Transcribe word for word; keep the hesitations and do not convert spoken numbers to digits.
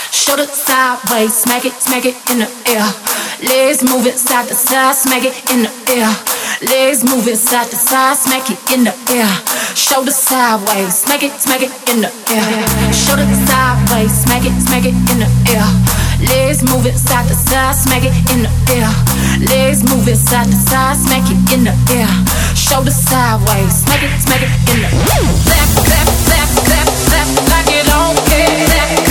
Shoulder sideways, smack it, smack it in the air. Legs move it side to side, smack it in the air. Legs move it side to side, smack it in the air. Shoulder sideways, smack it, smack it in the air. Shoulder sideways, smack it, smack it in the air. Legs move it side to side, smack it in the air. Legs move it side to side, smack it in the air. Shoulder sideways, smack it, smack it in the air. Clap, clap, clap, clap, clap, like you don't care. Clap,